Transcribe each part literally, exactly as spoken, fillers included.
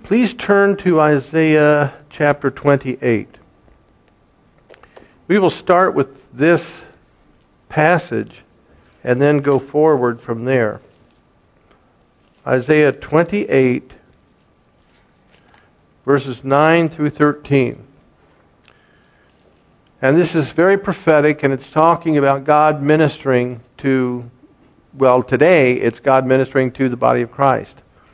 Please turn to Isaiah chapter twenty-eight. We will start with this passage and then go forward from there. Isaiah twenty-eight, verses nine through thirteen. And this is very prophetic, and it's talking about God ministering to, well, today it's God ministering to the body of Christ.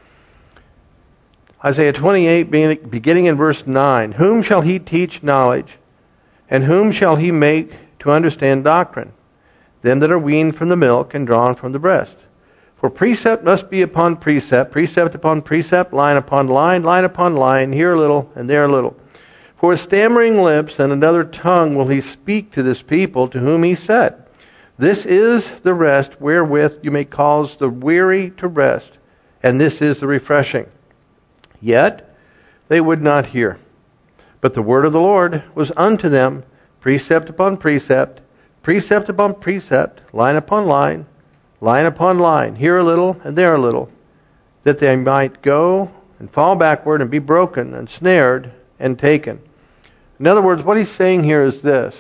Isaiah twenty-eight, beginning in verse nine. Whom shall he teach knowledge, and whom shall he make to understand doctrine? Them that are weaned from the milk and drawn from the breast. For precept must be upon precept, precept upon precept, line upon line, line upon line, here a little and there a little. For with stammering lips and another tongue will he speak to this people, to whom he said, This is the rest wherewith you may cause the weary to rest, and this is the refreshing. Yet they would not hear. But the word of the Lord was unto them, precept upon precept, precept upon precept, line upon line, line upon line, here a little and there a little, that they might go and fall backward and be broken and snared and taken. In other words, what he's saying here is this.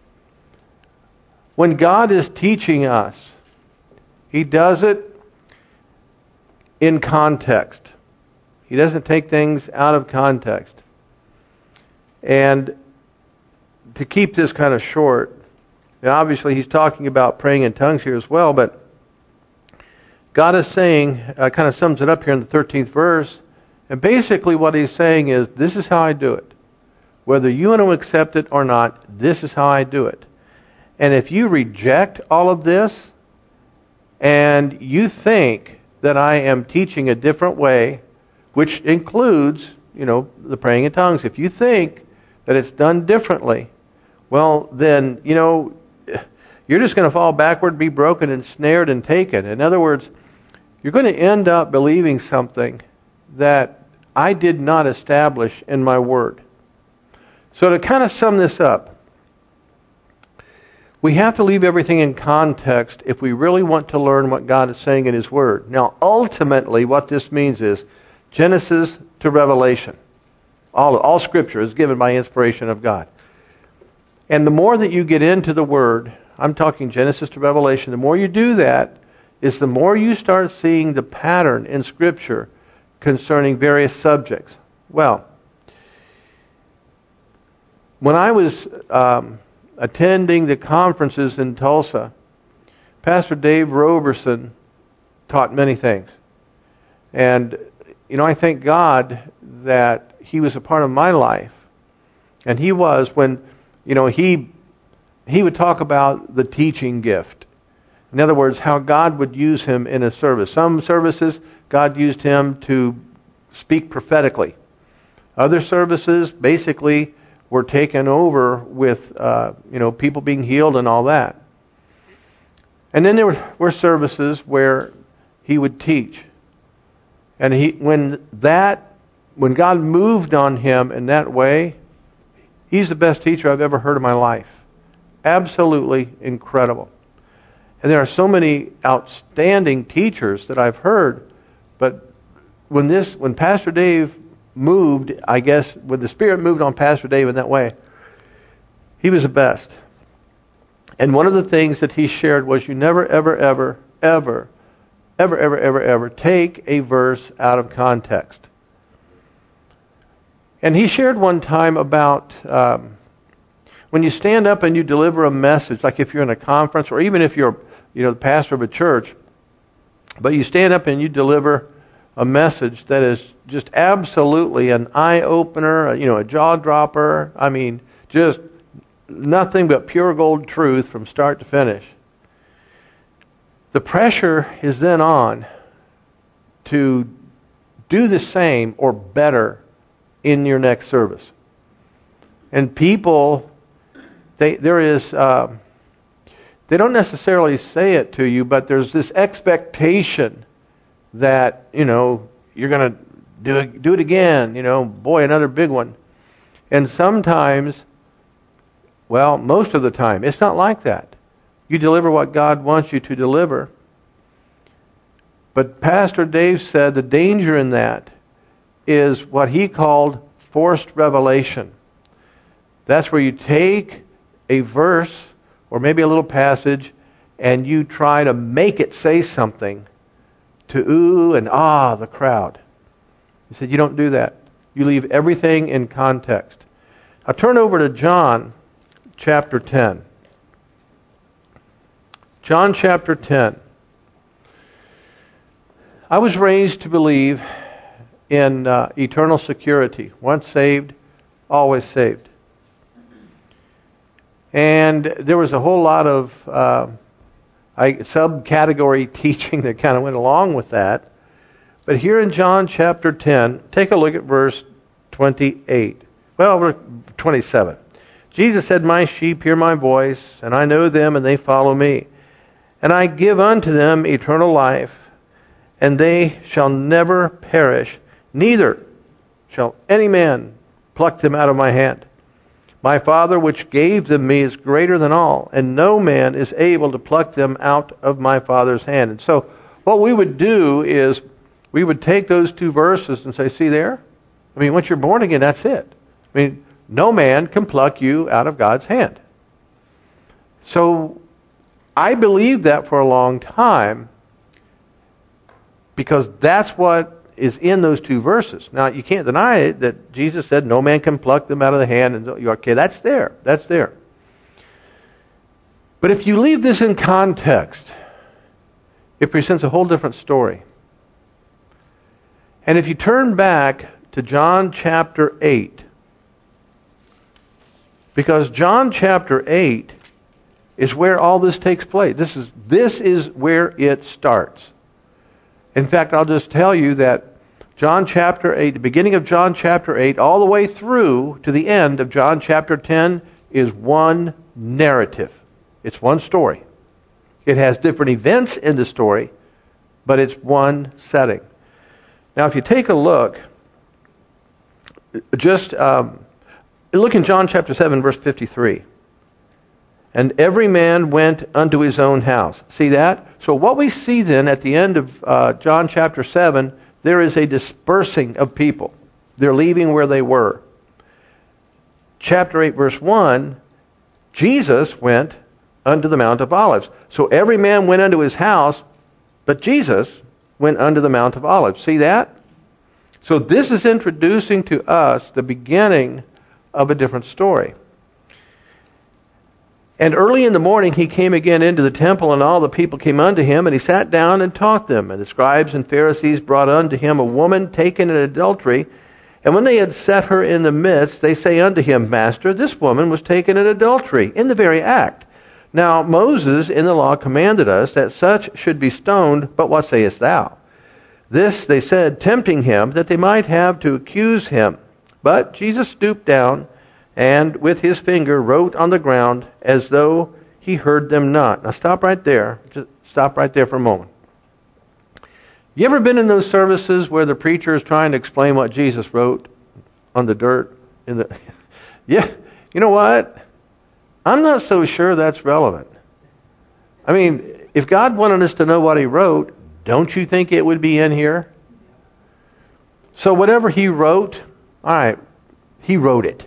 When God is teaching us, he does it in context. He doesn't take things out of context. And to keep this kind of short, now obviously he's talking about praying in tongues here as well, but God is saying, uh, kind of sums it up here in the thirteenth verse, and basically what he's saying is, this is how I do it. Whether you want to accept it or not, this is how I do it. And if you reject all of this, and you think that I am teaching a different way, which includes, you know, the praying in tongues, if you think that it's done differently, well, then, you know, you're just going to fall backward, be broken and snared and taken. In other words, you're going to end up believing something that I did not establish in my word. So to kind of sum this up, we have to leave everything in context if we really want to learn what God is saying in his word. Now, ultimately, what this means is Genesis to Revelation. All, all Scripture is given by inspiration of God. And the more that you get into the Word, I'm talking Genesis to Revelation, the more you do that, is the more you start seeing the pattern in Scripture concerning various subjects. Well, when I was um, attending the conferences in Tulsa, Pastor Dave Roberson taught many things. And, you know, I thank God that he was a part of my life. And he was when, you know, he he would talk about the teaching gift. In other words, how God would use him in a service. Some services, God used him to speak prophetically. Other services, basically, were taken over with, uh, you know, people being healed and all that. And then there were, were services where he would teach. And he, when that, when God moved on him in that way, he's the best teacher I've ever heard in my life. Absolutely incredible. And there are so many outstanding teachers that I've heard, but when this, when Pastor Dave moved, I guess, when the Spirit moved on Pastor Dave in that way, he was the best. And one of the things that he shared was you never, ever, ever, ever, ever, ever, ever, ever take a verse out of context. And he shared one time about um, when you stand up and you deliver a message, like if you're in a conference or even if you're, you know, the pastor of a church, but you stand up and you deliver a message that is just absolutely an eye-opener, you know, a jaw-dropper. I mean, just nothing but pure gold truth from start to finish. The pressure is then on to do the same or better in your next service. And people, they there is, uh, they don't necessarily say it to you, but there's this expectation that, you know, you're going to do it, do it again, you know, boy, another big one. And sometimes, well, most of the time, it's not like that. You deliver what God wants you to deliver. But Pastor Dave said the danger in that is what he called forced revelation. That's where you take a verse or maybe a little passage and you try to make it say something to ooh and ah the crowd. He said you don't do that. You leave everything in context. I'll turn over to John chapter ten. John chapter ten. I was raised to believe in uh, eternal security. Once saved, always saved. And there was a whole lot of uh, I, subcategory teaching that kind of went along with that. But here in John chapter ten, take a look at verse twenty-eight. Well, twenty-seven. Jesus said, "My sheep hear my voice, and I know them, and they follow me. And I give unto them eternal life, and they shall never perish, neither shall any man pluck them out of my hand. My Father which gave them me is greater than all, and no man is able to pluck them out of my Father's hand." And so what we would do is we would take those two verses and say, see there? I mean, once you're born again, that's it. I mean, no man can pluck you out of God's hand. So I believed that for a long time because that's what is in those two verses. Now, you can't deny it that Jesus said no man can pluck them out of the hand. And you okay, that's there. That's there. But if you leave this in context, it presents a whole different story. And if you turn back to John chapter eight, because John chapter eight is where all this takes place. This is this is where it starts. In fact, I'll just tell you that John chapter eight, the beginning of John chapter eight, all the way through to the end of John chapter ten is one narrative. It's one story. It has different events in the story, but it's one setting. Now, if you take a look, just um, look in John chapter seven, verse fifty-three. And every man went unto his own house. See that? So what we see then at the end of uh, John chapter seven, there is a dispersing of people. They're leaving where they were. Chapter eight, verse one, Jesus went unto the Mount of Olives. So every man went unto his house, but Jesus went unto the Mount of Olives. See that? So this is introducing to us the beginning of a different story. And early in the morning he came again into the temple, and all the people came unto him, and he sat down and taught them. And the scribes and Pharisees brought unto him a woman taken in adultery. And when they had set her in the midst, they say unto him, Master, this woman was taken in adultery, in the very act. Now Moses in the law commanded us that such should be stoned, but what sayest thou? This they said, tempting him, that they might have to accuse him. But Jesus stooped down, and with his finger wrote on the ground as though he heard them not. Now stop right there. Just stop right there for a moment. You ever been in those services where the preacher is trying to explain what Jesus wrote on the dirt? In the yeah, you know what? I'm not so sure that's relevant. I mean, if God wanted us to know what he wrote, don't you think it would be in here? So whatever he wrote, all right, he wrote it.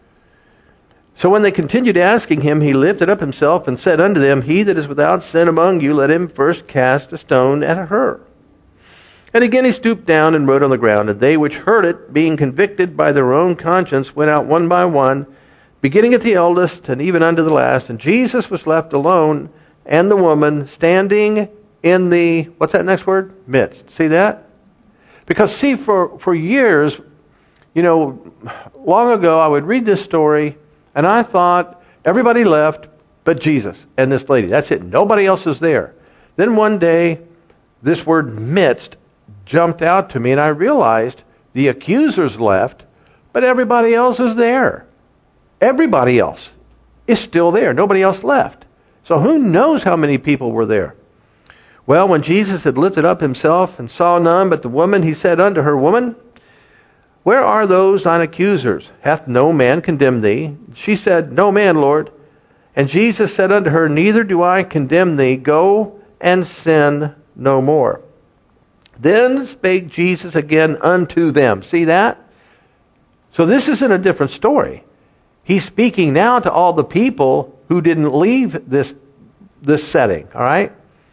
So when they continued asking him, he lifted up himself and said unto them, He that is without sin among you, let him first cast a stone at her. And again he stooped down and wrote on the ground. And they which heard it, being convicted by their own conscience, went out one by one, beginning at the eldest and even unto the last. And Jesus was left alone, and the woman standing in the, what's that next word? Midst. See that? Because see, for, for years, you know, long ago I would read this story, and I thought everybody left but Jesus and this lady. That's it. Nobody else is there. Then one day, this word midst jumped out to me, and I realized the accusers left, but everybody else is there. Everybody else is still there. Nobody else left. So who knows how many people were there? Well, when Jesus had lifted up himself and saw none but the woman, he said unto her, Woman, where are those thine accusers? Hath no man condemned thee? She said, No man, Lord. And Jesus said unto her, Neither do I condemn thee. Go and sin no more. Then spake Jesus again unto them. See that? So this isn't a different story. He's speaking now to all the people who didn't leave this, this setting. All right?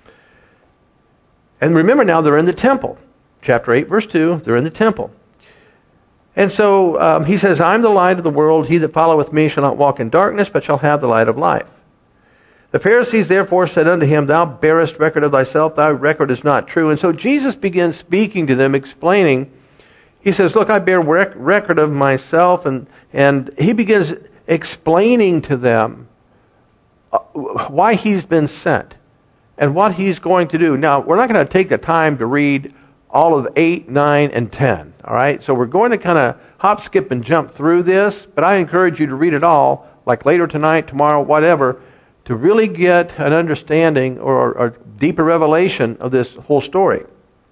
And remember now, they're in the temple. Chapter eight, verse two, they're in the temple. And so um, he says, I'm the light of the world. He that followeth me shall not walk in darkness, but shall have the light of life. The Pharisees therefore said unto him, Thou bearest record of thyself, thy record is not true. And so Jesus begins speaking to them, explaining. He says, look, I bear rec- record of myself. And, and he begins explaining to them uh, why he's been sent and what he's going to do. Now, we're not going to take the time to read all of eight, nine, and ten. All right? So we're going to kind of hop, skip, and jump through this. But I encourage you to read it all, like later tonight, tomorrow, whatever, to really get an understanding or, or deeper revelation of this whole story.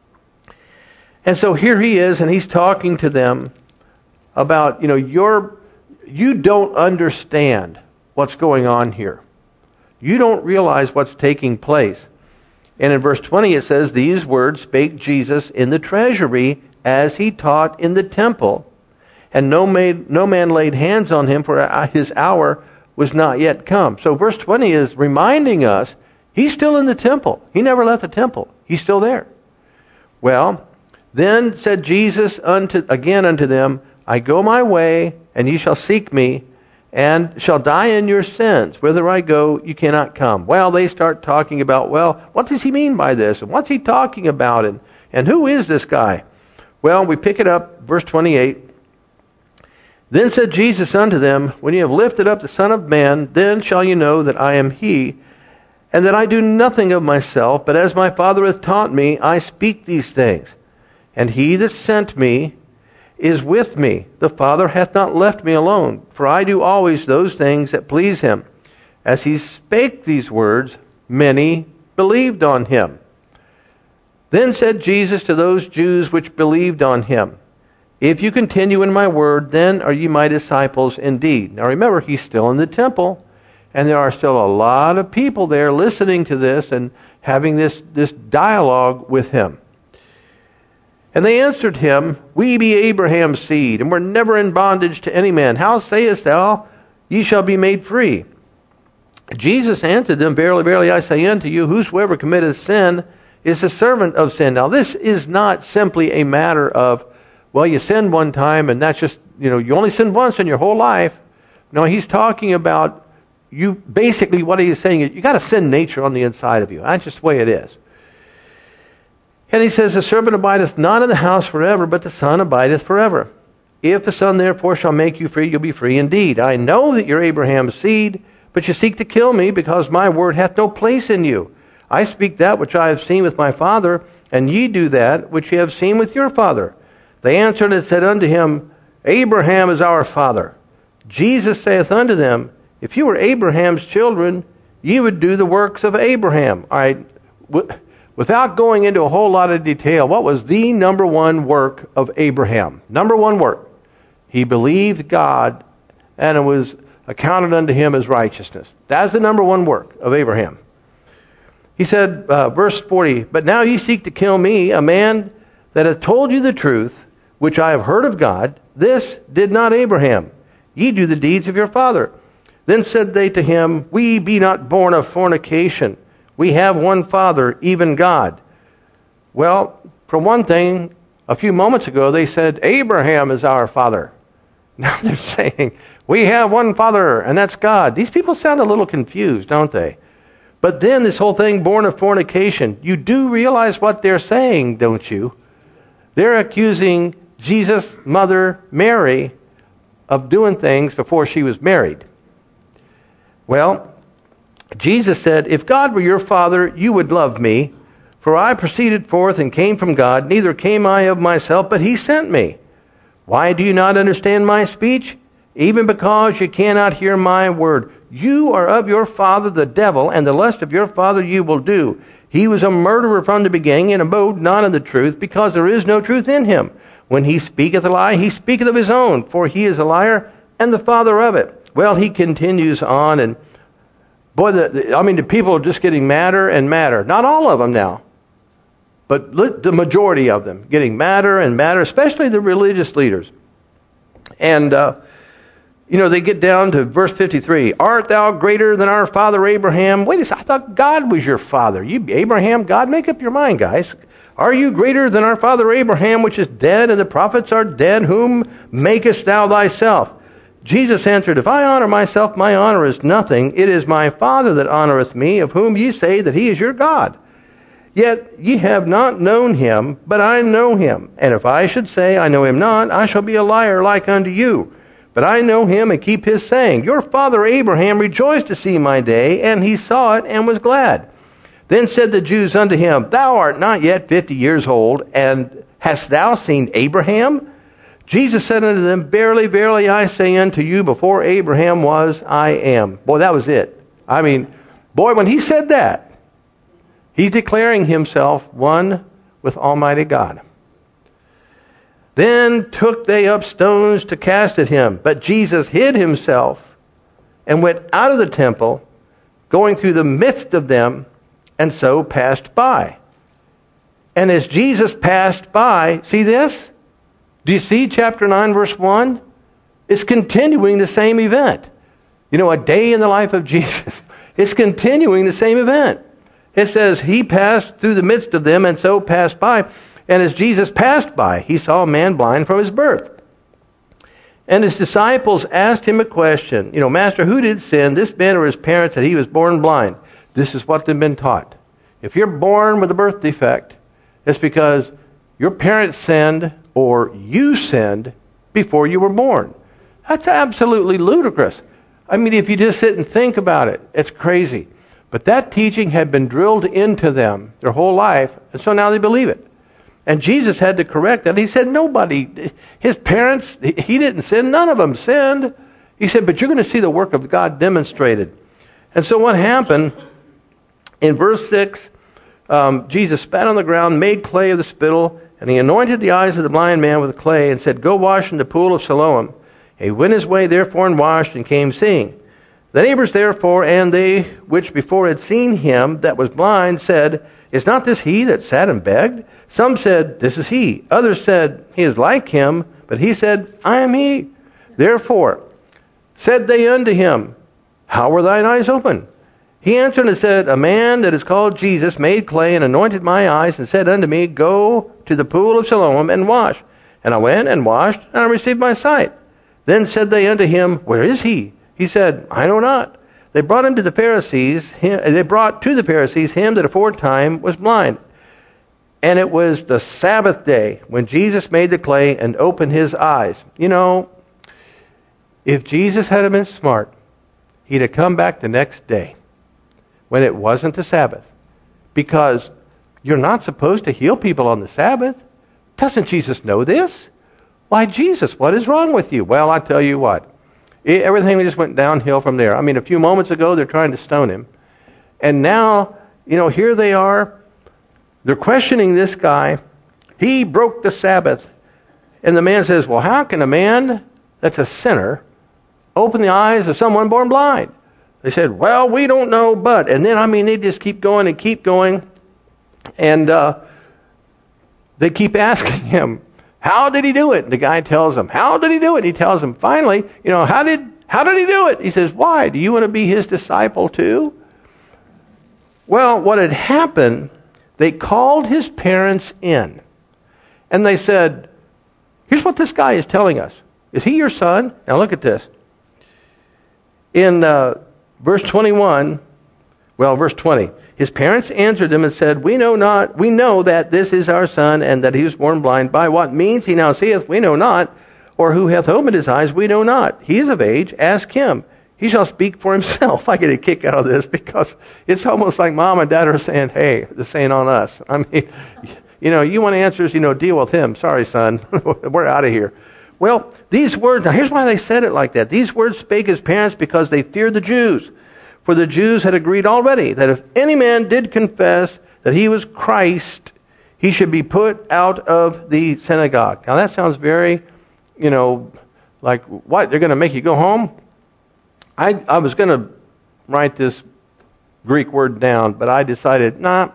And so here he is, and he's talking to them about, you know, you're, you don't understand what's going on here. You don't realize what's taking place. And in verse twenty it says, These words spake Jesus in the treasury as he taught in the temple. And no, made, no man laid hands on him, for his hour was not yet come. So verse twenty is reminding us, he's still in the temple. He never left the temple. He's still there. Well, then said Jesus unto again unto them, I go my way, and ye shall seek me, and shall die in your sins. Whither I go, you cannot come. Well, they start talking about, well, what does he mean by this? And what's he talking about? And, and who is this guy? Well, we pick it up, verse twenty-eight. Then said Jesus unto them, When ye have lifted up the Son of Man, then shall ye know that I am he, and that I do nothing of myself, but as my Father hath taught me, I speak these things. And he that sent me is with me. The Father hath not left me alone, for I do always those things that please him. As he spake these words, many believed on him. Then said Jesus to those Jews which believed on him, If you continue in my word, then are ye my disciples indeed. Now remember, he's still in the temple, and there are still a lot of people there listening to this and having this, this dialogue with him. And they answered him, We be Abraham's seed, and we're never in bondage to any man. How sayest thou, ye shall be made free? Jesus answered them, Verily, verily, I say unto you, whosoever committeth sin is the servant of sin. Now this is not simply a matter of, well, you sinned one time, and that's just, you know, you only sinned once in your whole life. No, he's talking about you, basically what he's saying is, you got a sin nature on the inside of you. That's just the way it is. And he says, The servant abideth not in the house forever, but the Son abideth forever. If the Son therefore shall make you free, you'll be free indeed. I know that you're Abraham's seed, but you seek to kill me, because my word hath no place in you. I speak that which I have seen with my Father, and ye do that which ye have seen with your father. They answered and said unto him, Abraham is our father. Jesus saith unto them, If you were Abraham's children, ye would do the works of Abraham. All right. Without going into a whole lot of detail, what was the number one work of Abraham? Number one work. He believed God, and it was accounted unto him as righteousness. That's the number one work of Abraham. He said, uh, verse forty, But now ye seek to kill me, a man that hath told you the truth, which I have heard of God. This did not Abraham. Ye do the deeds of your father. Then said they to him, We be not born of fornication. We have one Father, even God. Well, for one thing, a few moments ago they said, Abraham is our father. Now they're saying, we have one Father, and that's God. These people sound a little confused, don't they? But then this whole thing, born of fornication, you do realize what they're saying, don't you? They're accusing Jesus' mother, Mary, of doing things before she was married. Well, Jesus said, If God were your Father, you would love me, for I proceeded forth and came from God, neither came I of myself, but he sent me. Why do you not understand my speech? Even because you cannot hear my word. You are of your father the devil, and the lust of your father you will do. He was a murderer from the beginning, and abode not in the truth, because there is no truth in him. When he speaketh a lie, he speaketh of his own, for he is a liar, and the father of it. Well, he continues on, and boy, the, the, I mean, the people are just getting madder and madder. Not all of them now. but the majority of them getting madder and madder, especially the religious leaders. And, uh, you know, they get down to verse fifty-three. Art thou greater than our father Abraham? Wait a second, I thought God was your father. You, Abraham, God, make up your mind, guys. Are you greater than our father Abraham, which is dead, and the prophets are dead? Whom makest thou thyself? Jesus answered, If I honor myself, my honor is nothing. It is my Father that honoreth me, of whom ye say that he is your God. Yet ye have not known him, but I know him. And if I should say, I know him not, I shall be a liar like unto you. But I know him and keep his saying. Your father Abraham rejoiced to see my day, and he saw it and was glad. Then said the Jews unto him, Thou art not yet fifty years old, and hast thou seen Abraham? Jesus said unto them, Verily, verily, I say unto you, before Abraham was, I am. Boy, that was it. I mean, boy, when he said that, he's declaring himself one with Almighty God. Then took they up stones to cast at him. But Jesus hid himself and went out of the temple, going through the midst of them, and so passed by. And as Jesus passed by, see this? Do you see chapter nine, verse one? It's continuing the same event. You know, a day in the life of Jesus. It's continuing the same event. It says, He passed through the midst of them, and so passed by. And as Jesus passed by, he saw a man blind from his birth. And his disciples asked him a question. You know, Master, who did sin, this man or his parents, that he was born blind? This is what they've been taught. If you're born with a birth defect, it's because your parents sinned or you sinned before you were born. That's absolutely ludicrous. I mean, if you just sit and think about it, it's crazy. But that teaching had been drilled into them their whole life, and so now they believe it. And Jesus had to correct that. He said, nobody, his parents, he didn't sin. None of them sinned. He said, but you're going to see the work of God demonstrated. And so what happened, in verse six, um, Jesus spat on the ground, made clay of the spittle, and he anointed the eyes of the blind man with clay, and said, Go wash in the pool of Siloam. He went his way therefore and washed, and came seeing. The neighbors therefore, and they which before had seen him that was blind, said, Is not this he that sat and begged? Some said, This is he. Others said, He is like him. But he said, I am he. Therefore said they unto him, How were thine eyes open? He answered and said, A man that is called Jesus made clay and anointed my eyes, and said unto me, Go to the pool of Siloam and wash. And I went and washed, and I received my sight. Then said they unto him, Where is he? He said, I know not. They brought him to the Pharisees. Him, they brought to the Pharisees him that aforetime was blind. And it was the Sabbath day when Jesus made the clay and opened his eyes. You know, if Jesus had been smart, he'd have come back the next day when it wasn't the Sabbath. Because you're not supposed to heal people on the Sabbath. Doesn't Jesus know this? Why, Jesus, what is wrong with you? Well, I tell you what. It, everything just went downhill from there. I mean, a few moments ago, they're trying to stone him. And now, you know, here they are. They're questioning this guy. He broke the Sabbath. And the man says, well, how can a man that's a sinner open the eyes of someone born blind? They said, well, we don't know, but. And then, I mean, they just keep going and keep going. And uh, they keep asking him, how did he do it? And the guy tells them, how did he do it? He tells them, finally, you know, how did how did he do it? He says, why? Do you want to be his disciple too? Well, what had happened, they called his parents in. And they said, here's what this guy is telling us. Is he your son? Now look at this. In uh, verse twenty-one, well, verse twenty, his parents answered him and said, We know not, we know that this is our son, and that he was born blind. By what means he now seeth, we know not, or who hath opened his eyes, we know not. He is of age, ask him. He shall speak for himself. I get a kick out of this because it's almost like mom and dad are saying, hey, they're saying on us. I mean, you know, you want answers, you know, deal with him. Sorry, son, we're out of here. Well, these words, now here's why they said it like that. These words spake his parents because they feared the Jews. For the Jews had agreed already that if any man did confess that he was Christ, he should be put out of the synagogue. Now that sounds very, you know, like, what, they're going to make you go home? I, I was going to write this Greek word down, but I decided, nah,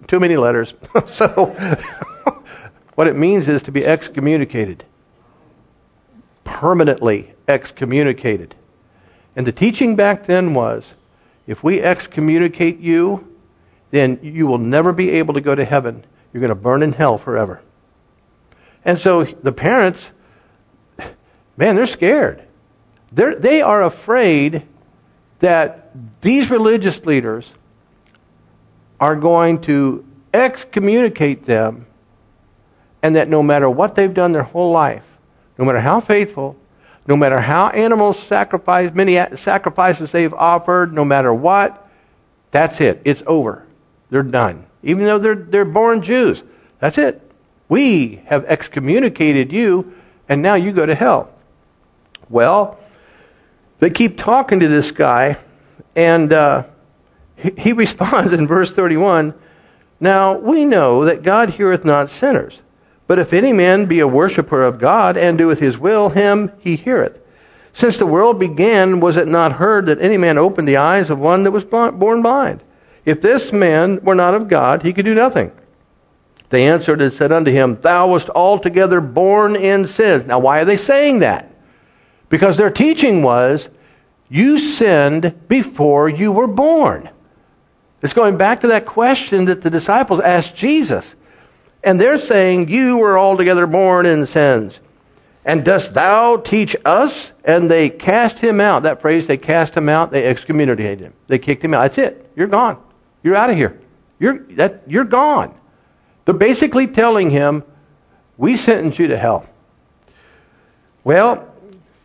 too many letters. So what it means is to be excommunicated. Permanently excommunicated. And the teaching back then was, if we excommunicate you, then you will never be able to go to heaven. You're going to burn in hell forever. And so the parents, man, they're scared. They're, they are afraid that these religious leaders are going to excommunicate them, and that no matter what they've done their whole life, no matter how faithful, no matter how animals sacrifice, many sacrifices they've offered, no matter what, that's it. It's over. They're done. Even though they're they're born Jews, that's it. We have excommunicated you, and now you go to hell. Well, they keep talking to this guy, and uh, he, he responds in verse thirty-one, "Now we know that God heareth not sinners. But if any man be a worshipper of God, and doeth his will, him he heareth. Since the world began, was it not heard that any man opened the eyes of one that was born blind? If this man were not of God, he could do nothing." They answered and said unto him, "Thou wast altogether born in sin." Now why are they saying that? Because their teaching was, you sinned before you were born. It's going back to that question that the disciples asked Jesus. And they're saying, you were altogether born in sins. And dost thou teach us? And they cast him out. That phrase, they cast him out, they excommunicated him. They kicked him out. That's it. You're gone. You're out of here. You're that. You're gone. They're basically telling him, we sentence you to hell. Well,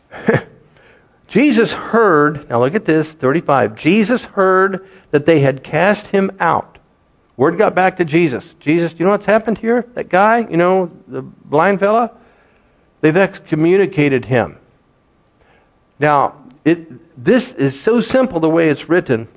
Jesus heard, now look at this, thirty-five. Jesus heard that they had cast him out. Word got back to Jesus. Jesus, do you know what's happened here? That guy, you know, the blind fella? They've excommunicated him. Now, it, this is so simple the way it's written,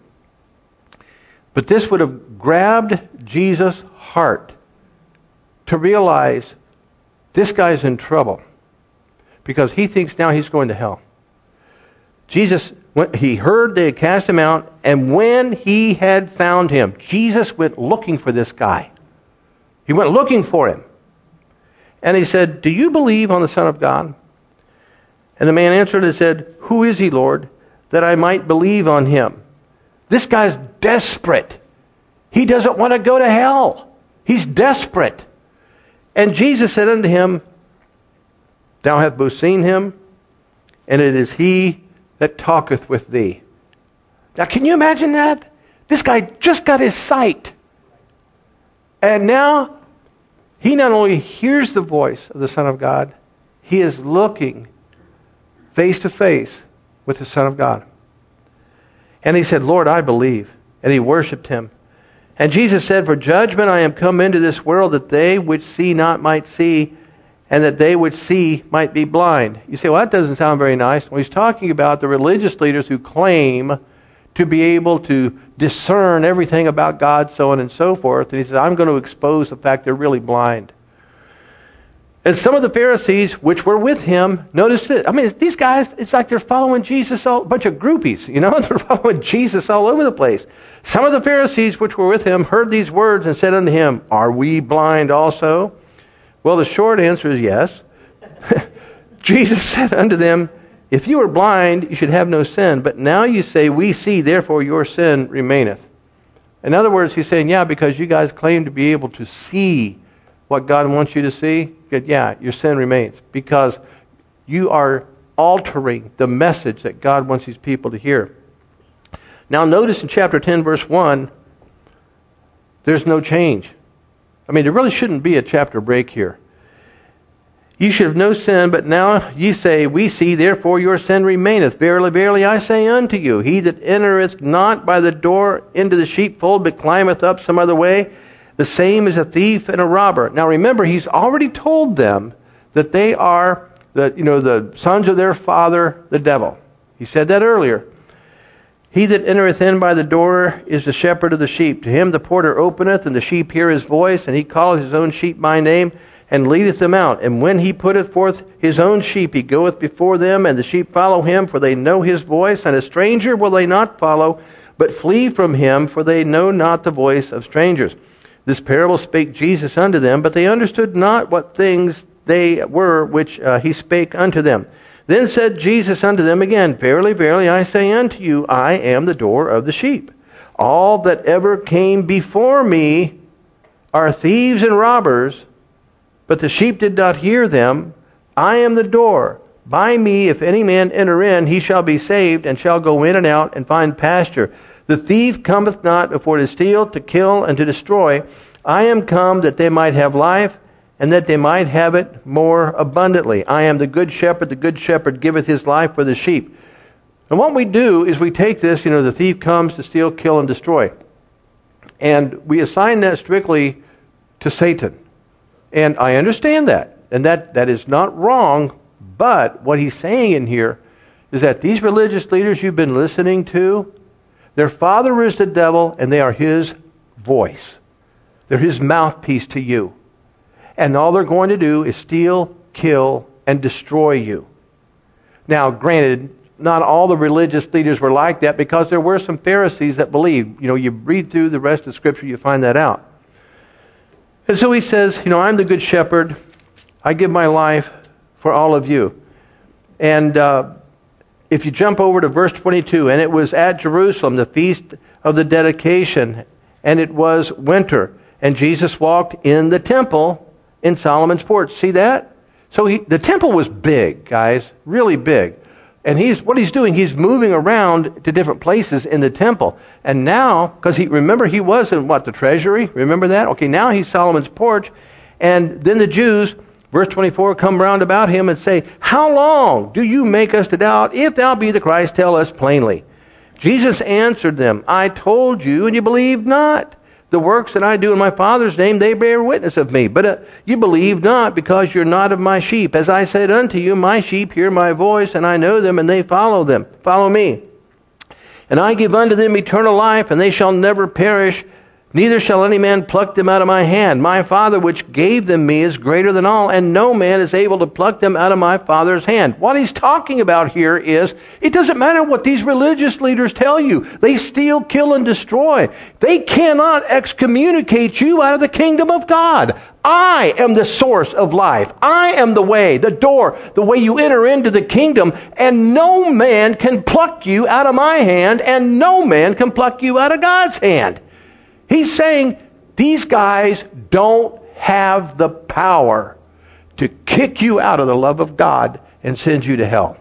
but this would have grabbed Jesus' heart to realize this guy's in trouble because he thinks now he's going to hell. Jesus, when he heard they had cast him out, and when he had found him, Jesus went looking for this guy. He went looking for him. And he said, "Do you believe on the Son of God?" And the man answered and said, "Who is he, Lord, that I might believe on him?" This guy's desperate. He doesn't want to go to hell. He's desperate. And Jesus said unto him, "Thou hast both seen him, and it is he that talketh with thee." Now, can you imagine that? This guy just got his sight. And now, he not only hears the voice of the Son of God, he is looking face to face with the Son of God. And he said, "Lord, I believe." And he worshipped him. And Jesus said, "For judgment I am come into this world, that they which see not might see, and that they which see might be blind." You say, well, that doesn't sound very nice. Well, he's talking about the religious leaders who claim to be able to discern everything about God, so on and so forth. And he says, I'm going to expose the fact they're really blind. And some of the Pharisees, which were with him, notice this. I mean, these guys, it's like they're following Jesus, all, a bunch of groupies, you know? They're following Jesus all over the place. Some of the Pharisees, which were with him, heard these words and said unto him, "Are we blind also?" Well, the short answer is yes. Jesus said unto them, "If you were blind, you should have no sin. But now you say, we see, therefore your sin remaineth." In other words, he's saying, yeah, because you guys claim to be able to see what God wants you to see, yeah, your sin remains. Because you are altering the message that God wants these people to hear. Now notice in chapter ten, verse one, there's no change. I mean, there really shouldn't be a chapter break here. "You should have no sin, but now ye say, we see, therefore your sin remaineth. Verily, verily, I say unto you, he that entereth not by the door into the sheepfold, but climbeth up some other way, the same is a thief and a robber." Now remember, he's already told them that they are the, you know, the sons of their father, the devil. He said that earlier. "He that entereth in by the door is the shepherd of the sheep. To him the porter openeth, and the sheep hear his voice, and he calleth his own sheep by name, and leadeth them out. And when he putteth forth his own sheep, he goeth before them, and the sheep follow him, for they know his voice. And a stranger will they not follow, but flee from him, for they know not the voice of strangers. This parable spake Jesus unto them, but they understood not what things they were which uh, he spake unto them. Then said Jesus unto them again, Verily, verily, I say unto you, I am the door of the sheep. All that ever came before me are thieves and robbers, but the sheep did not hear them. I am the door. By me, if any man enter in, he shall be saved, and shall go in and out, and find pasture. The thief cometh not before to steal, to kill, and to destroy. I am come that they might have life, and that they might have it more abundantly. I am the good shepherd. The good shepherd giveth his life for the sheep. And what we do is we take this, you know, the thief comes to steal, kill, and destroy. And we assign that strictly to Satan. And I understand that. And that, that is not wrong. But what he's saying in here is that these religious leaders you've been listening to, their father is the devil, and they are his voice. They're his mouthpiece to you. And all they're going to do is steal, kill, and destroy you. Now, granted, not all the religious leaders were like that, because there were some Pharisees that believed. You know, you read through the rest of Scripture, you find that out. And so he says, you know, I'm the good shepherd. I give my life for all of you. And uh, if you jump over to verse twenty-two, and it was at Jerusalem, the feast of the dedication, and it was winter, and Jesus walked in the temple in Solomon's porch. See that? So he, the temple was big, guys, really big. And he's what he's doing, he's moving around to different places in the temple. And now, because he remember he was in what, the treasury? Remember that? Okay, now he's Solomon's porch. And then the Jews, verse twenty-four, come round about him and say, How long do you make us to doubt? If thou be the Christ, tell us plainly. Jesus answered them, I told you, and you believe not. The works that I do in my Father's name, they bear witness of me. But uh, you believe not, because you're not of my sheep. As I said unto you, my sheep hear my voice, and I know them, and they follow them. Follow me. And I give unto them eternal life, and they shall never perish, neither shall any man pluck them out of my hand. My Father which gave them me is greater than all, and no man is able to pluck them out of my Father's hand. What he's talking about here is, it doesn't matter what these religious leaders tell you. They steal, kill, and destroy. They cannot excommunicate you out of the kingdom of God. I am the source of life. I am the way, the door, the way you enter into the kingdom, and no man can pluck you out of my hand, and no man can pluck you out of God's hand. He's saying these guys don't have the power to kick you out of the love of God and send you to hell.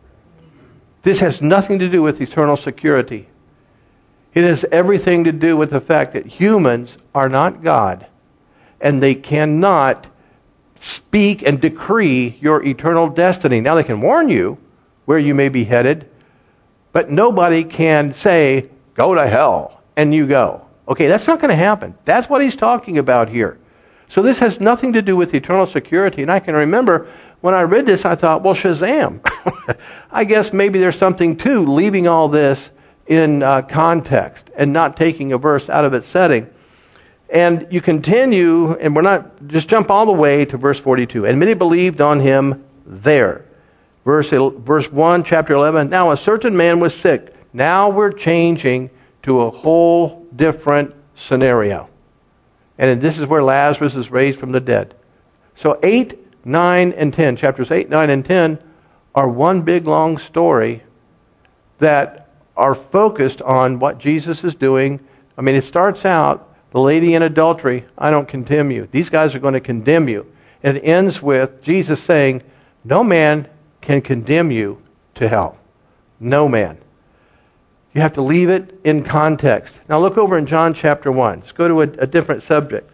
This has nothing to do with eternal security. It has everything to do with the fact that humans are not God, and they cannot speak and decree your eternal destiny. Now, they can warn you where you may be headed, but nobody can say, go to hell, and you go. Okay, that's not going to happen. That's what he's talking about here. So this has nothing to do with eternal security. And I can remember when I read this, I thought, well, Shazam. I guess maybe there's something to leaving all this in uh, context and not taking a verse out of its setting. And you continue, and we're not, just jump all the way to verse forty-two. And many believed on him there. Verse, verse one, chapter eleven. Now a certain man was sick. Now we're changing to a whole different scenario. And this is where Lazarus is raised from the dead. So eight, nine, and ten, chapters eight, nine, and ten are one big long story that are focused on what Jesus is doing. I mean, it starts out, the lady in adultery, I don't condemn you. These guys are going to condemn you. And it ends with Jesus saying, no man can condemn you to hell. No man. You have to leave it in context. Now look over in John chapter one. Let's go to a, a different subject.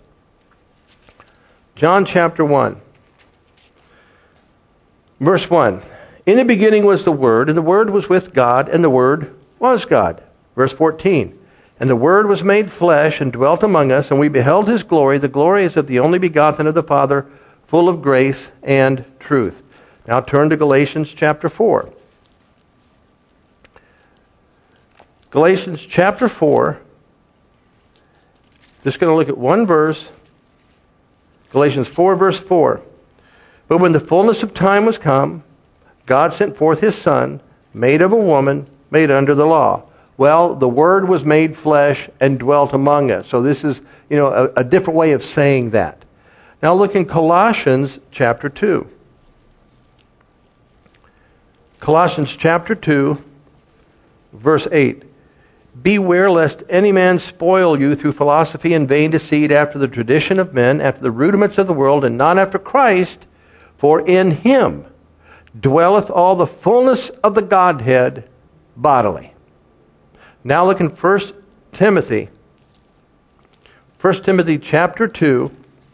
John chapter one. Verse one. In the beginning was the Word, and the Word was with God, and the Word was God. Verse fourteen. And the Word was made flesh and dwelt among us, and we beheld His glory. The glory is of the only begotten of the Father, full of grace and truth. Now turn to Galatians chapter four. Galatians chapter four. Just going to look at one verse. Galatians four, verse four. But when the fullness of time was come, God sent forth His Son, made of a woman, made under the law. Well, the Word was made flesh and dwelt among us. So this is, you know, a, a different way of saying that. Now look in Colossians chapter two. Colossians chapter two, verse eight. Beware lest any man spoil you through philosophy and vain deceit, after the tradition of men, after the rudiments of the world, and not after Christ. For in him dwelleth all the fullness of the Godhead bodily. Now look in First Timothy. First Timothy chapter two,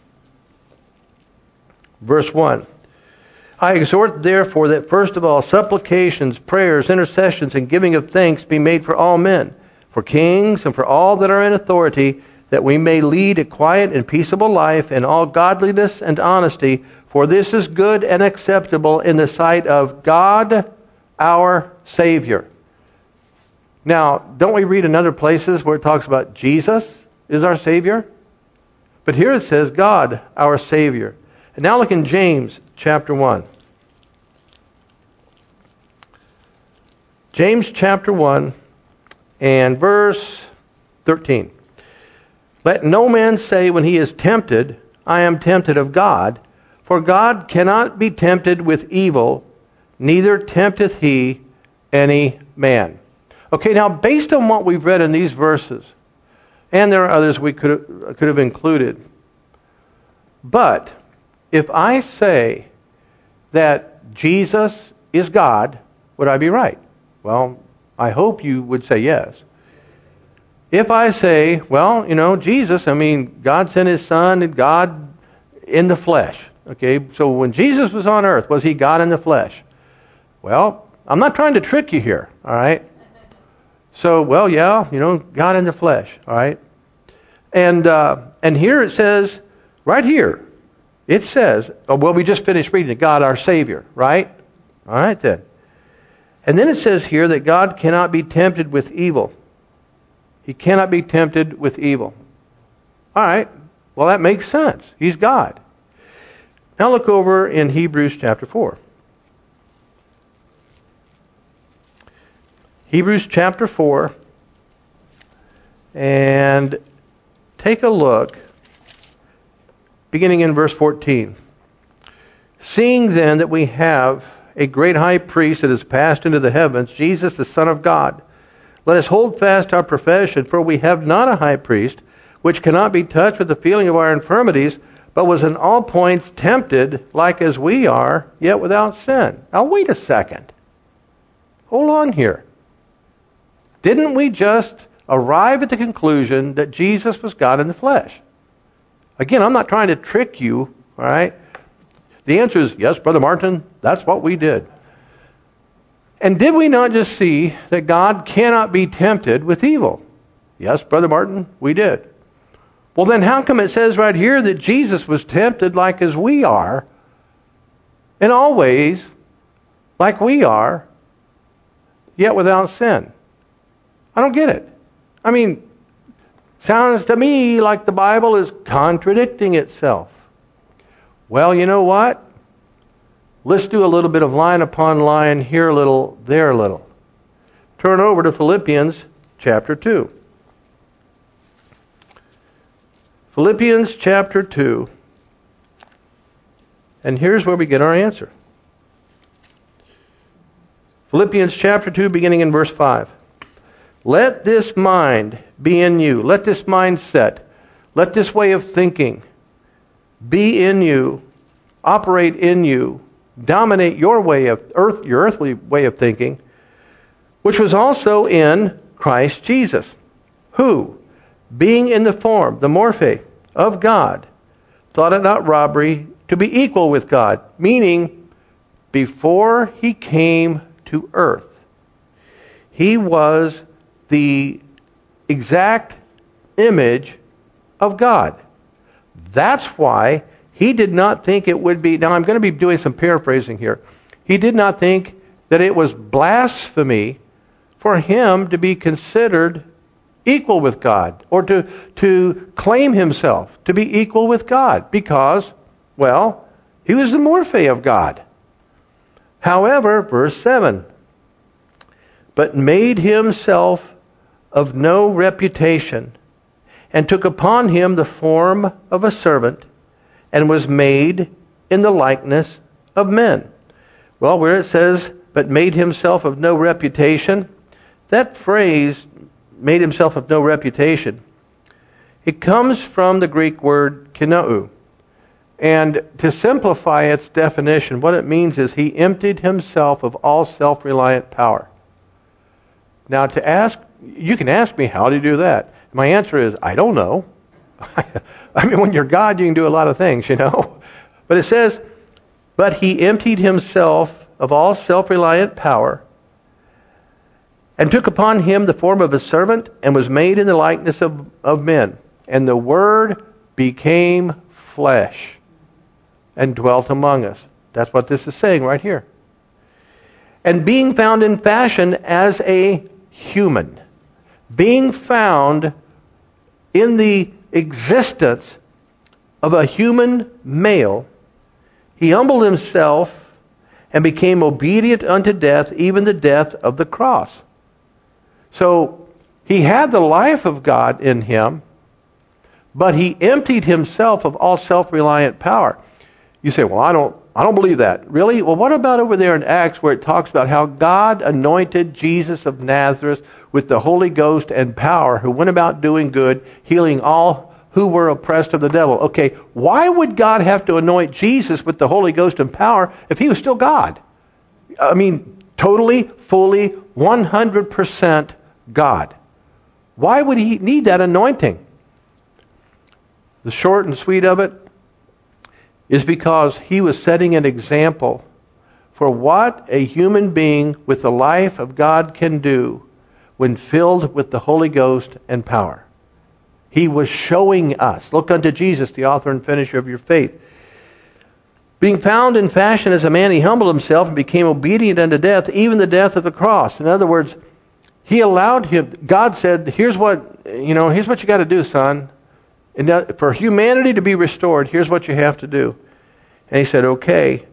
verse one. I exhort therefore that first of all supplications, prayers, intercessions, and giving of thanks be made for all men, for kings and for all that are in authority, that we may lead a quiet and peaceable life in all godliness and honesty, for this is good and acceptable in the sight of God our Savior. Now, don't we read in other places where it talks about Jesus is our Savior? But here it says God our Savior. And now look in James chapter one. James chapter one and verse thirteen. Let no man say when he is tempted, I am tempted of God, for God cannot be tempted with evil, neither tempteth he any man. Okay, now based on what we've read in these verses, and there are others we could have, could have included, but if I say that Jesus is God, would I be right? Well, I hope you would say yes. If I say, well, you know, Jesus, I mean, God sent His Son, and God in the flesh. Okay, so when Jesus was on earth, was He God in the flesh? Well, I'm not trying to trick you here, all right? So, well, yeah, you know, God in the flesh, all right? And uh, and here it says, right here, it says, oh, well, we just finished reading God our Savior, right? All right then. And then it says here that God cannot be tempted with evil. He cannot be tempted with evil. All right, well, that makes sense. He's God. Now look over in Hebrews chapter four. Hebrews chapter four, and take a look, beginning in verse fourteen. Seeing then that we have a great high priest that has passed into the heavens, Jesus the Son of God, let us hold fast our profession, for we have not a high priest which cannot be touched with the feeling of our infirmities, but was in all points tempted like as we are, yet without sin. Now wait a second. Hold on here. Didn't we just arrive at the conclusion that Jesus was God in the flesh? Again, I'm not trying to trick you, all right? The answer is, yes, Brother Martin, that's what we did. And did we not just see that God cannot be tempted with evil? Yes, Brother Martin, we did. Well, then how come it says right here that Jesus was tempted like as we are, in all ways, like we are, yet without sin? I don't get it. I mean, sounds to me like the Bible is contradicting itself. Well, you know what? Let's do a little bit of line upon line, here a little, there a little. Turn over to Philippians chapter two. Philippians chapter two. And here's where we get our answer. Philippians chapter two, beginning in verse five. Let this mind be in you. Let this mindset, let this way of thinking be in you, operate in you, dominate your way of earth, your earthly way of thinking, which was also in Christ Jesus, who, being in the form, the morphe, of God, thought it not robbery to be equal with God, meaning before He came to earth, He was the exact image of God. That's why He did not think it would be, now I'm going to be doing some paraphrasing here. He did not think that it was blasphemy for Him to be considered equal with God, or to, to claim Himself to be equal with God, because, well, He was the morphe of God. However, verse seven, but made Himself of no reputation, and took upon him the form of a servant, and was made in the likeness of men. Well, where it says, but made himself of no reputation, that phrase, made himself of no reputation, it comes from the Greek word kinou. And to simplify its definition, what it means is he emptied himself of all self-reliant power. Now, to ask, you can ask me, how do you do that? My answer is, I don't know. I mean, when you're God, you can do a lot of things, you know. But it says, but he emptied himself of all self-reliant power, and took upon him the form of a servant, and was made in the likeness of, of men. And the Word became flesh, and dwelt among us. That's what this is saying right here. And being found in fashion as a human, being found in the existence of a human male, he humbled himself and became obedient unto death, even the death of the cross. So he had the life of God in him, but he emptied himself of all self-reliant power. You say, well, I don't I don't believe that. Really? Well, what about over there in Acts where it talks about how God anointed Jesus of Nazareth with the Holy Ghost and power, who went about doing good, healing all who were oppressed of the devil? Okay, why would God have to anoint Jesus with the Holy Ghost and power if he was still God? I mean, totally, fully, one hundred percent God. Why would he need that anointing? The short and sweet of it is because he was setting an example for what a human being with the life of God can do when filled with the Holy Ghost and power. He was showing us. Look unto Jesus, the author and finisher of your faith. Being found in fashion as a man, he humbled himself and became obedient unto death, even the death of the cross. In other words, he allowed him, God said, here's what, you know, here's what you got to do, son. And for humanity to be restored, here's what you have to do. And he said, okay,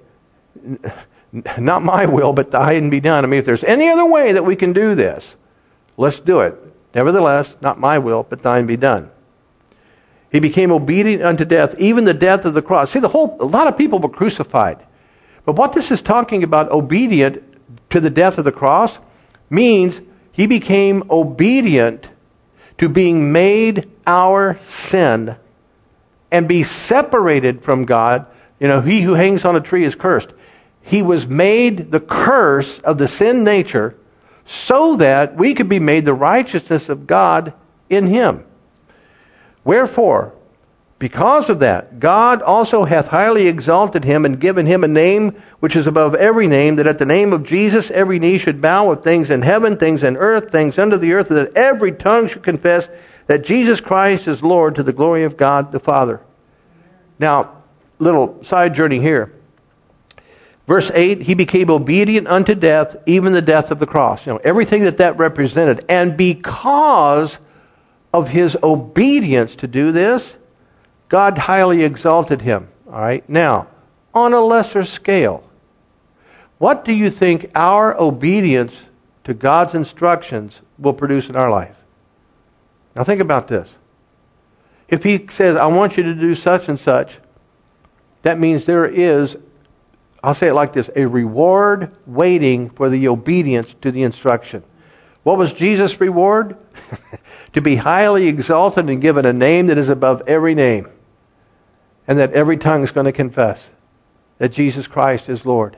not my will, but thine be done. I mean, if there's any other way that we can do this, let's do it. Nevertheless, not my will, but thine be done. He became obedient unto death, even the death of the cross. See, the whole, a lot of people were crucified. But what this is talking about, obedient to the death of the cross, means he became obedient to being made our sin and be separated from God. You know, he who hangs on a tree is cursed. He was made the curse of the sin nature so that we could be made the righteousness of God in him. Wherefore, because of that, God also hath highly exalted him and given him a name which is above every name, that at the name of Jesus every knee should bow, of things in heaven, things in earth, things under the earth, that every tongue should confess that Jesus Christ is Lord, to the glory of God the Father. Now, little side journey here. Verse eight, he became obedient unto death, even the death of the cross. You know, everything that that represented. And because of his obedience to do this, God highly exalted him. All right. Now, on a lesser scale, what do you think our obedience to God's instructions will produce in our life? Now think about this. If he says, I want you to do such and such, that means there is, I'll say it like this, a reward waiting for the obedience to the instruction. What was Jesus' reward? To be highly exalted and given a name that is above every name. And that every tongue is going to confess that Jesus Christ is Lord.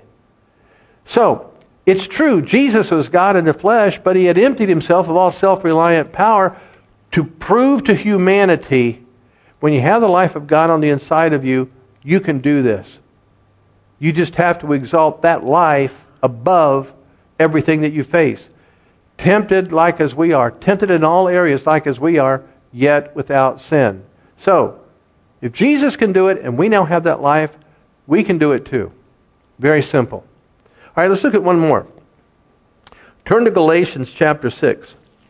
So, it's true, Jesus was God in the flesh, but he had emptied himself of all self-reliant power to prove to humanity, when you have the life of God on the inside of you, you can do this. You just have to exalt that life above everything that you face. Tempted like as we are, tempted in all areas like as we are, yet without sin. So, if Jesus can do it and we now have that life, we can do it too. Very simple. All right, let's look at one more. Turn to Galatians chapter six.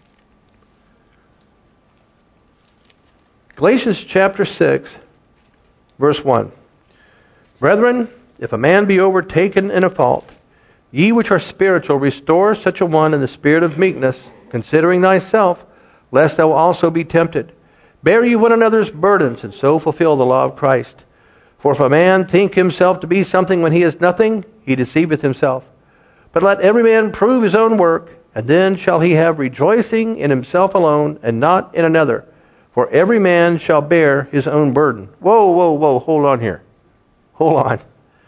Galatians chapter six, verse one. Brethren, if a man be overtaken in a fault, ye which are spiritual, restore such a one in the spirit of meekness, considering thyself, lest thou also be tempted. Bear ye one another's burdens, and so fulfill the law of Christ. For if a man think himself to be something when he is nothing, he deceiveth himself. But let every man prove his own work, and then shall he have rejoicing in himself alone, and not in another. For every man shall bear his own burden. Whoa, whoa, whoa, hold on here. Hold on.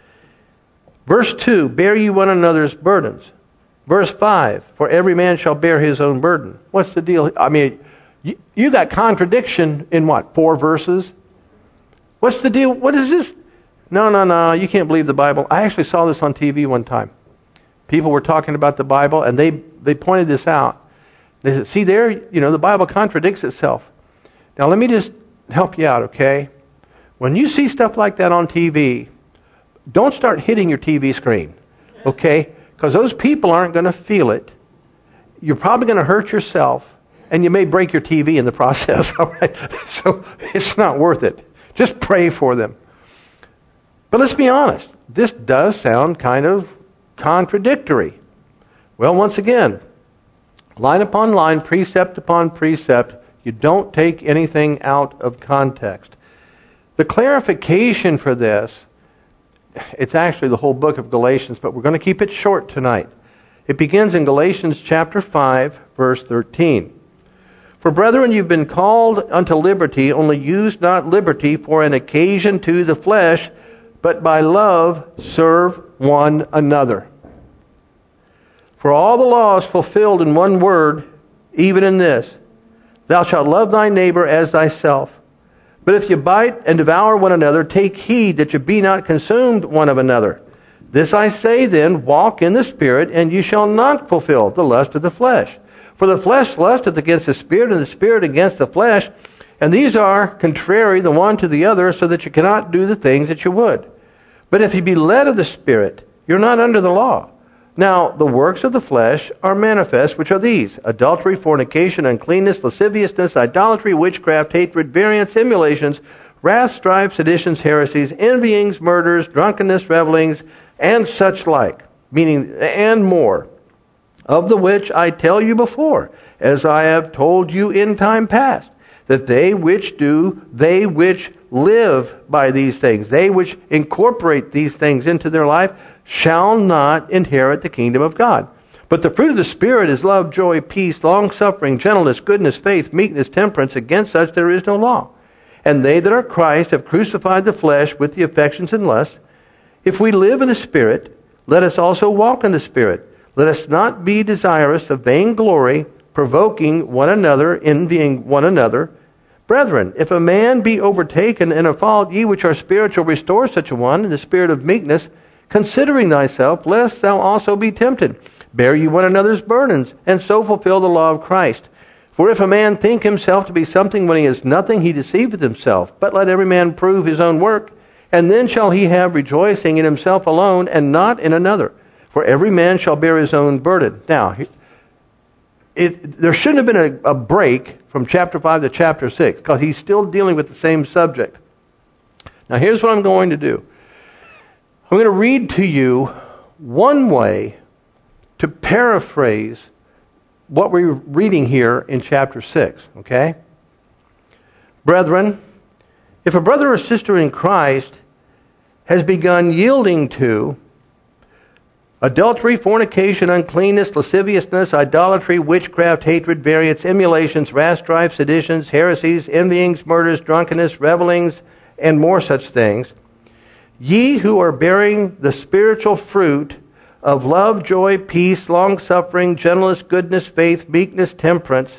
Verse two, bear ye one another's burdens. Verse five, for every man shall bear his own burden. What's the deal? I mean, you, you got contradiction in what, four verses? What's the deal? What is this? No, no, no, you can't believe the Bible. I actually saw this on T V one time. People were talking about the Bible, and they, they pointed this out. They said, see there, you know, the Bible contradicts itself. Now, let me just help you out, okay? When you see stuff like that on T V, don't start hitting your T V screen, okay? Because those people aren't going to feel it. You're probably going to hurt yourself, and you may break your T V in the process, all right? So it's not worth it. Just pray for them. But let's be honest. This does sound kind of contradictory. Well, once again, line upon line, precept upon precept, you don't take anything out of context. The clarification for this, it's actually the whole book of Galatians, but we're going to keep it short tonight. It begins in Galatians chapter five, verse thirteen. For brethren, you've been called unto liberty, only use not liberty for an occasion to the flesh, but by love serve one another. For all the law is fulfilled in one word, even in this: thou shalt love thy neighbor as thyself. But if you bite and devour one another, take heed that you be not consumed one of another. This I say then, walk in the Spirit, and you shall not fulfill the lust of the flesh. For the flesh lusteth against the Spirit, and the Spirit against the flesh, and these are contrary the one to the other, so that you cannot do the things that you would. But if you be led of the Spirit, you're not under the law. Now, the works of the flesh are manifest, which are these: adultery, fornication, uncleanness, lasciviousness, idolatry, witchcraft, hatred, variance, emulations, wrath, strife, seditions, heresies, envyings, murders, drunkenness, revelings, and such like, meaning, and more, of the which I tell you before, as I have told you in time past, that they which do, they which live by these things, they which incorporate these things into their life, shall not inherit the kingdom of God. But the fruit of the Spirit is love, joy, peace, long-suffering, gentleness, goodness, faith, meekness, temperance. Against such there is no law. And they that are Christ have crucified the flesh with the affections and lusts. If we live in the Spirit, let us also walk in the Spirit. Let us not be desirous of vainglory, provoking one another, envying one another. Brethren, if a man be overtaken in a fault, ye which are spiritual, restore such a one in the spirit of meekness, considering thyself, lest thou also be tempted. Bear ye one another's burdens, and so fulfill the law of Christ. For if a man think himself to be something when he is nothing, he deceiveth himself. But let every man prove his own work, and then shall he have rejoicing in himself alone, and not in another. For every man shall bear his own burden. Now, it, there shouldn't have been a, a break from chapter five to chapter six, because he's still dealing with the same subject. Now, here's what I'm going to do. I'm going to read to you one way to paraphrase what we're reading here in chapter six, okay? Brethren, if a brother or sister in Christ has begun yielding to adultery, fornication, uncleanness, lasciviousness, idolatry, witchcraft, hatred, variance, emulations, wrath, strife, seditions, heresies, envyings, murders, drunkenness, revelings, and more such things, ye who are bearing the spiritual fruit of love, joy, peace, long-suffering, gentleness, goodness, faith, meekness, temperance,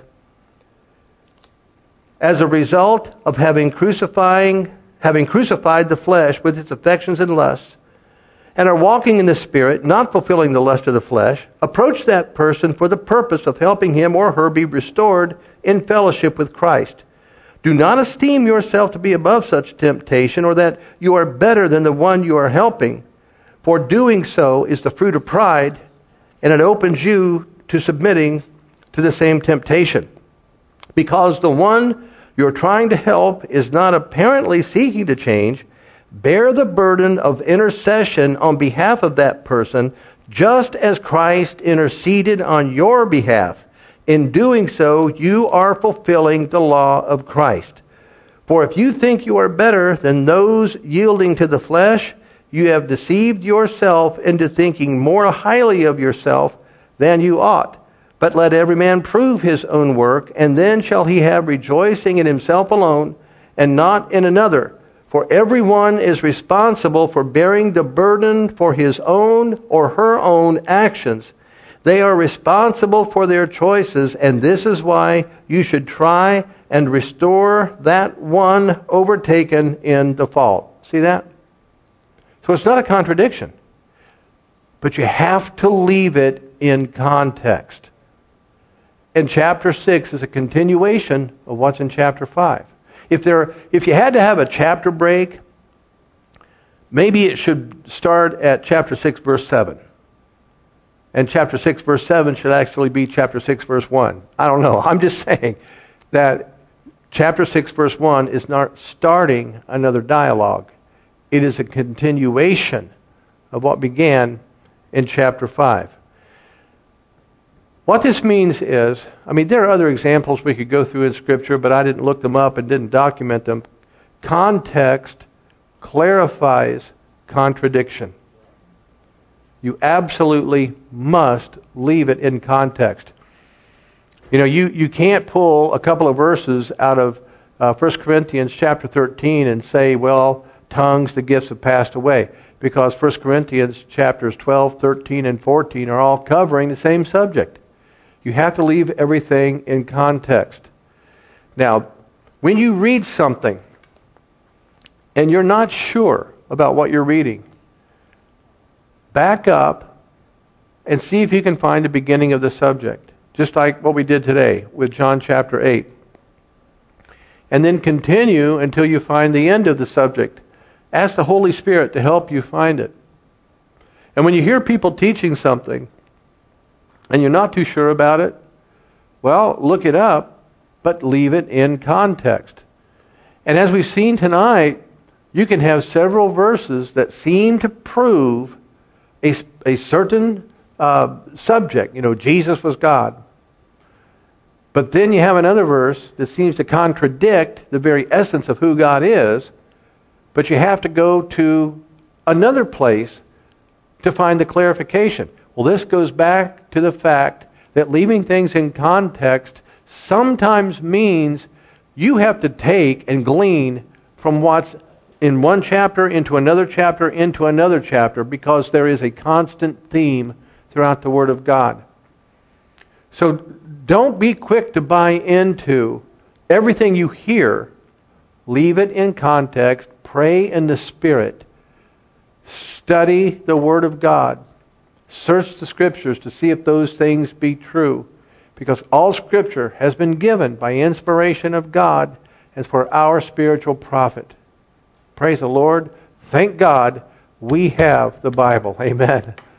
as a result of having crucifying, having crucified the flesh with its affections and lusts, and are walking in the Spirit, not fulfilling the lust of the flesh, approach that person for the purpose of helping him or her be restored in fellowship with Christ. Do not esteem yourself to be above such temptation, or that you are better than the one you are helping, for doing so is the fruit of pride, and it opens you to submitting to the same temptation. Because the one you're trying to help is not apparently seeking to change, bear the burden of intercession on behalf of that person, just as Christ interceded on your behalf, In doing so, you are fulfilling the law of Christ. For if you think you are better than those yielding to the flesh, you have deceived yourself into thinking more highly of yourself than you ought. But let every man prove his own work, and then shall he have rejoicing in himself alone, and not in another. For everyone is responsible for bearing the burden for his own or her own actions. They are responsible for their choices, and this is why you should try and restore that one overtaken in the fault. See that? So it's not a contradiction. But you have to leave it in context. And chapter six is a continuation of what's in chapter five. If there, if you had to have a chapter break, maybe it should start at chapter six, verse seven. And chapter six, verse seven should actually be chapter six, verse one. I don't know. I'm just saying that chapter six, verse one is not starting another dialogue. It is a continuation of what began in chapter five. What this means is, I mean, there are other examples we could go through in Scripture, but I didn't look them up and didn't document them. Context clarifies contradiction. You absolutely must leave it in context. You know, you, you can't pull a couple of verses out of uh, First Corinthians chapter thirteen and say, well, tongues, the gifts have passed away. Because First Corinthians chapters twelve, thirteen, and fourteen are all covering the same subject. You have to leave everything in context. Now, when you read something and you're not sure about what you're reading, back up and see if you can find the beginning of the subject. Just like what we did today with John chapter eight. And then continue until you find the end of the subject. Ask the Holy Spirit to help you find it. And when you hear people teaching something and you're not too sure about it, well, look it up, but leave it in context. And as we've seen tonight, you can have several verses that seem to prove a, a certain uh, subject. You know, Jesus was God. But then you have another verse that seems to contradict the very essence of who God is, but you have to go to another place to find the clarification. Well, this goes back to the fact that leaving things in context sometimes means you have to take and glean from what's in one chapter into another chapter into another chapter, because there is a constant theme throughout the Word of God. So don't be quick to buy into everything you hear. Leave it in context. Pray in the Spirit. Study the Word of God. Search the Scriptures to see if those things be true. Because all Scripture has been given by inspiration of God and for our spiritual profit. Praise the Lord. Thank God we have the Bible. Amen.